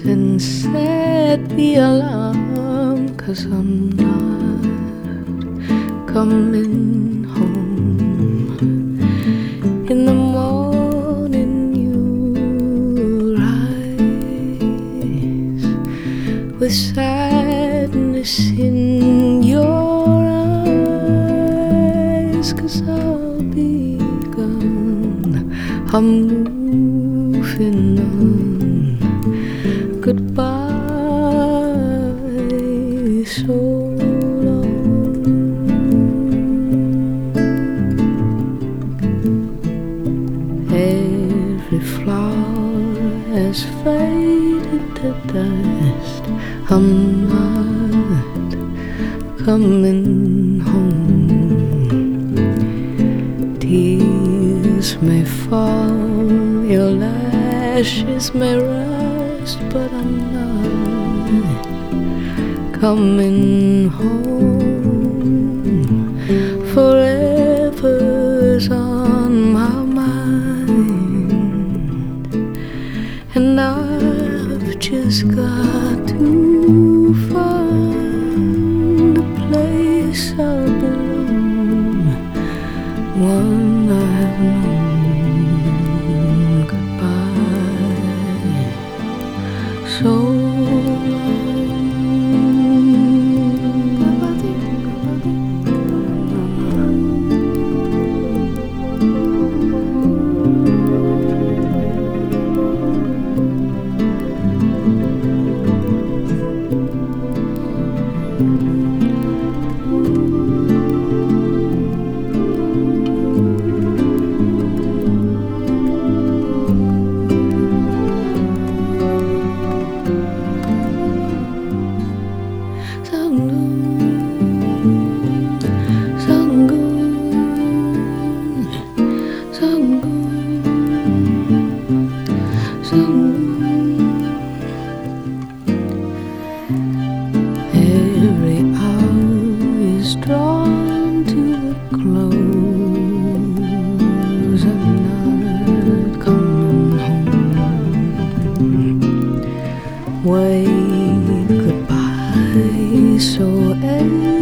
and set the alarm, 'cause I'm not coming home. In the morning you rise with sadness in your eyes, 'cause I'll be gone, I'm moving on. Goodbye, so long. Every flower has faded to dust. I'm not coming home. Tears may fall, your lashes may rust, but I'm not coming home. Forever's on my mind, and I've just got to find a place I belong, one I've known. Goodbye, so every hour is drawn to a close. I'm not coming home. Wave goodbye so